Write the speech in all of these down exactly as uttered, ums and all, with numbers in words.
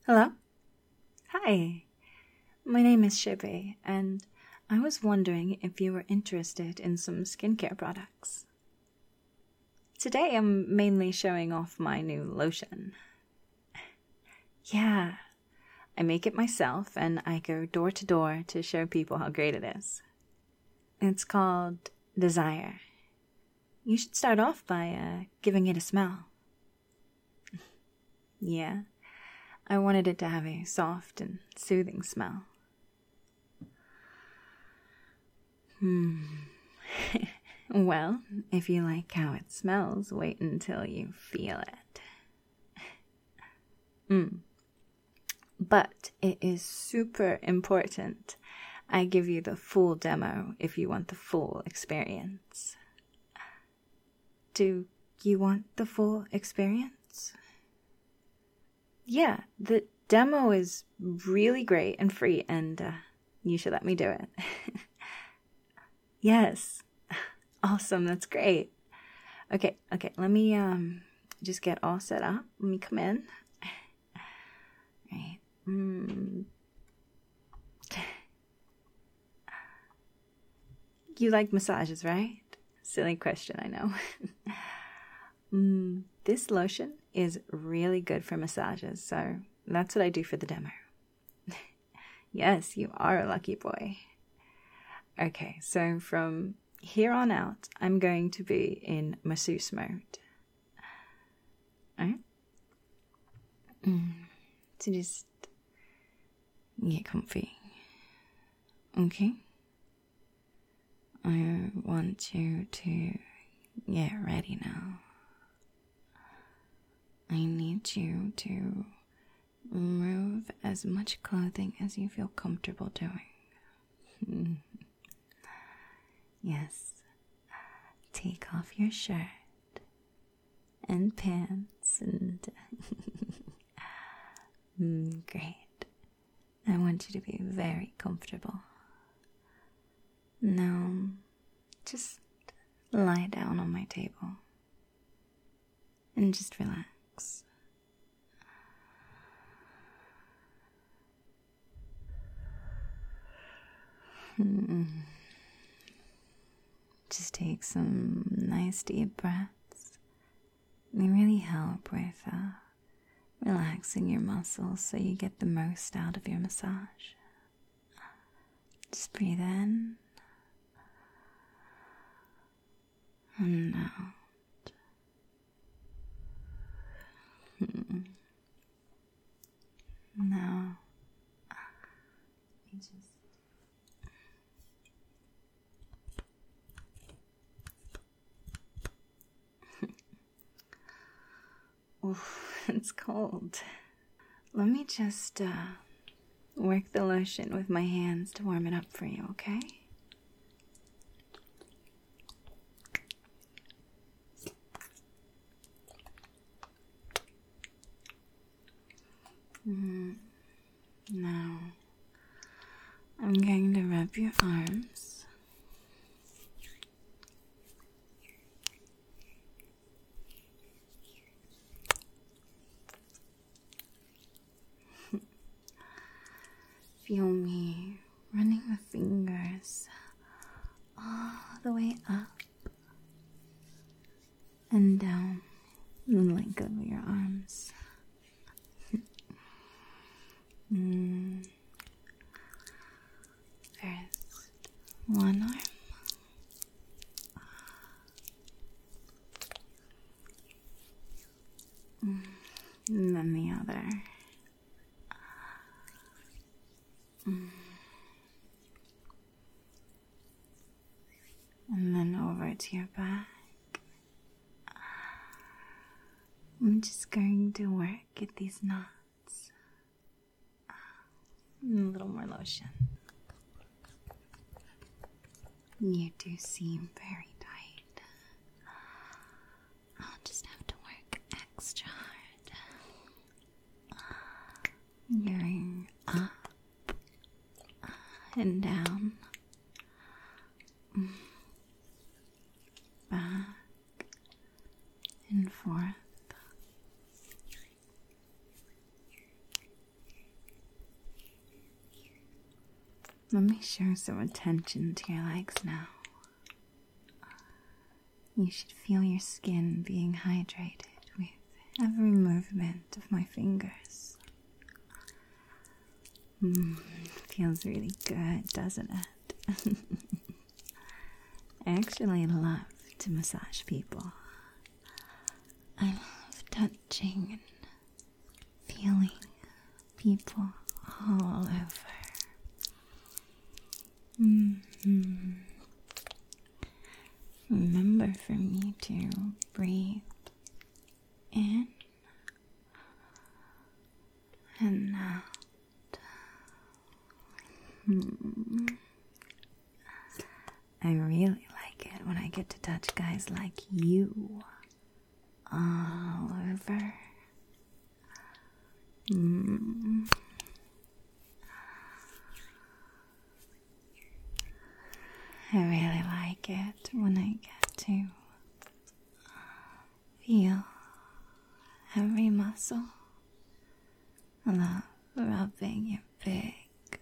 Hello? Hi, my name is Shibe, and I was wondering if you were interested in some skincare products. Today I'm mainly showing off my new lotion. Yeah, I make it myself and I go door to door to show people how great it is. It's called Desire. You should start off by uh, giving it a smell. Yeah, I wanted it to have a soft and soothing smell. Hmm. Well, if you like how it smells, wait until you feel it. Hmm. But it is super important I give you the full demo if you want the full experience. Do you want the full experience? Yeah, the demo is really great and free, and uh, you should let me do it. Yes. Awesome, that's great. Okay, okay, let me um just get all set up. Let me come in. Right. Mm. You like massages, right? Silly question, I know. mm, this lotion is really good for massages, so that's what I do for the demo. Yes, you are a lucky boy. Okay, so from here on out, I'm going to be in masseuse mode. Alright? Mm. So just get comfy. Okay? I want you to get ready now. I need you to remove as much clothing as you feel comfortable doing. Yes. Take off your shirt and pants and mm, great. I want you to be very comfortable. Now, just lie down on my table and just relax. Just take some nice deep breaths. They really help with uh, relaxing your muscles so you get the most out of your massage. Just breathe in and out. Now, you just Oof, it's cold. Let me just uh, work the lotion with my hands to warm it up for you, okay? Mm. Now, I'm going to rub your arms. Feel me running the fingers all the way up and down the length of your arms. mm. First, one arm. Mm. And then the other. Mm. And then over to your back. I'm just going to work at these knots. And a little more lotion. You do seem very tight. I'll just have to work extra hard. Going up and down. Back and forth. Let me show some attention to your legs now. You should feel your skin being hydrated with every movement of my fingers. Mm, feels really good, doesn't it? I actually love to massage people. I love touching and feeling people all over. Mm-hmm. Remember for me to breathe in and out. Hmm. I really like it when I get to touch guys like you all over. Mm. I really like it when I get to feel every muscle. I love rubbing your big,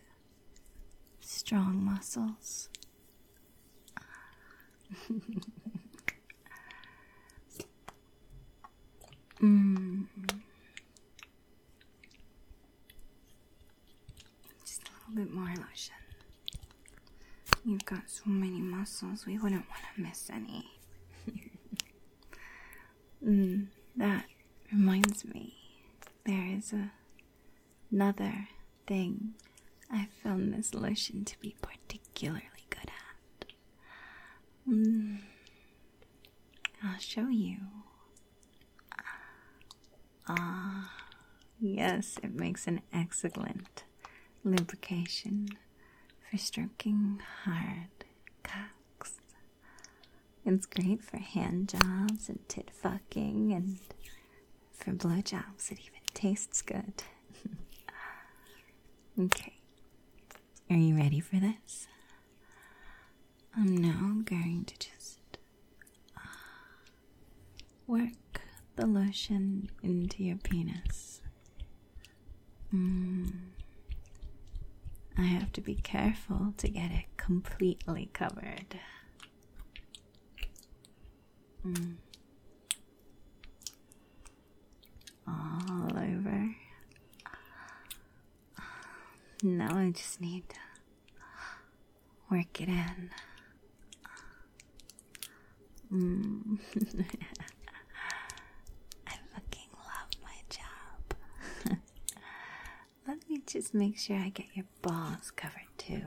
strong muscles. mm. Just a little bit more lotion. You've got so many muscles, we wouldn't want to miss any. mm, that reminds me, there is a, another thing I found this lotion to be particularly good at. Mm, I'll show you. Ah, yes, it makes an excellent lubrication for stroking hard cocks. It's great for hand jobs and tit fucking, and for blowjobs it even tastes good. Okay, are you ready for this? I'm now going to just uh, work the lotion into your penis. Mm. I have to be careful to get it completely covered. Mm. All over. Now I just need to work it in. Mm. I fucking love my job. Let me just make sure I get your balls covered too.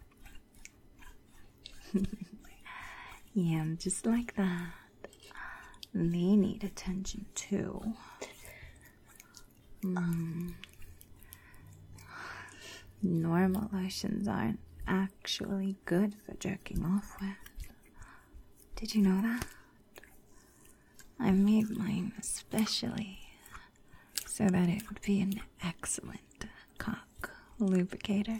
Yeah, just like that. They need attention too. Mm. Normal lotions aren't actually good for jerking off with. Did you know that? I made mine especially so that it would be an excellent cock lubricator.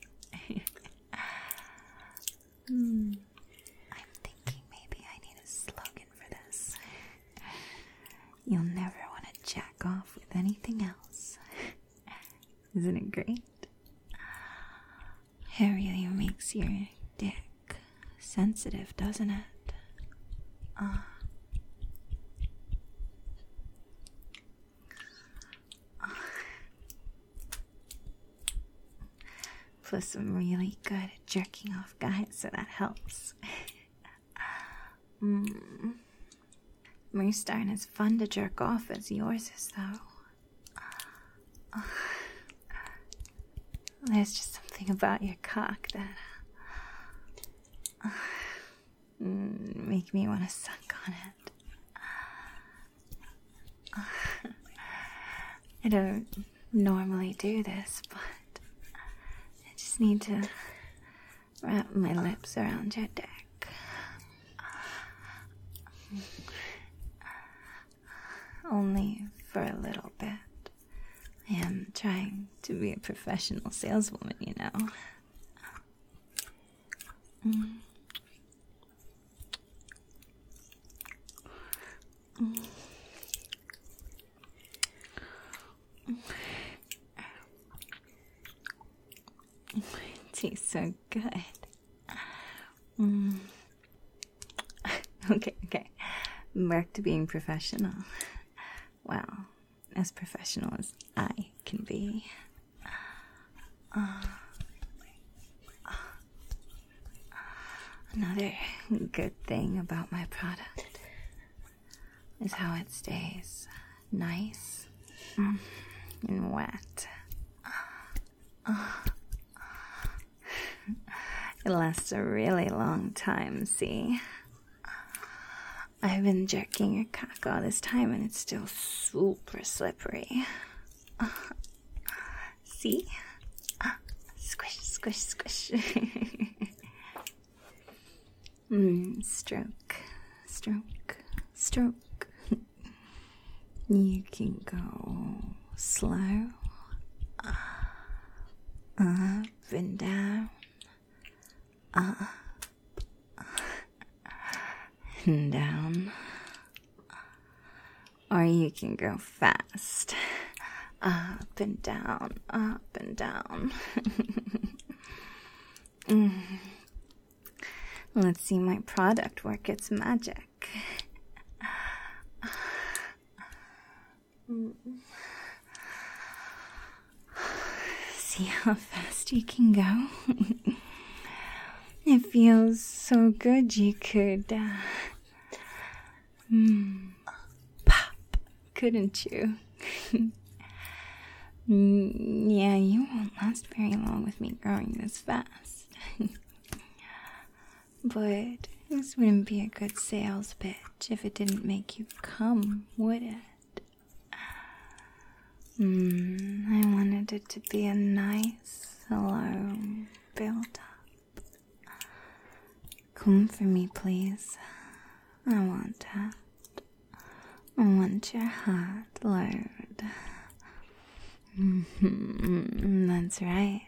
hmm. I'm thinking maybe I need a slogan for this. You'll never want to jack off with anything else. Isn't it great? It really makes your dick sensitive, doesn't it? Uh, Plus, I'm really good at jerking off guys, so that helps. mm. Most aren't as fun to jerk off as yours is, though. Uh, there's just something about your cock that uh, mm, make me want to suck on it. Uh, I don't normally do this, but I just need to wrap my lips around your dick. Only for a little bit. I am trying to be a professional saleswoman, you know. Mm. Mm. It tastes so so good. Mm. Okay, okay. Back to being professional. Well, as professional as I can be. Uh, uh, another good thing about my product is how it stays nice mm, and wet. Uh, it lasts a really long time, see? I've been jerking your cock all this time and it's still super slippery. Uh, see? Uh, squish, squish, squish. mm, stroke, stroke, stroke. You can go slow, uh, up and down, up and down, or you can go fast, up and down, up and down. mm. Let's see my product work its magic. See how fast you can go? It feels so good you could uh, mm, pop, couldn't you? mm, yeah, you won't last very long with me growing this fast. But this wouldn't be a good sales pitch if it didn't make you come, would it? Mm, I wanted it to be a nice, slow build-up. Come for me, please. I want that. I want your hot load. Mm-hmm. That's right.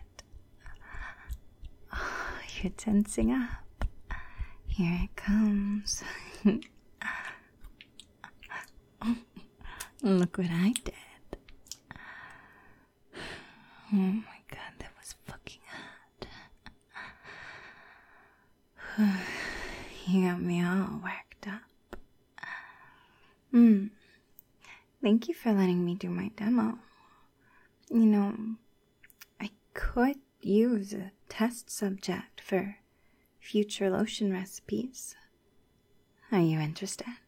Oh, you're tensing up. Here it comes. Look what I did. Oh my god, that was fucking hot. You got me all worked up. Hmm. Thank you for letting me do my demo. You know, I could use a test subject for future lotion recipes. Are you interested?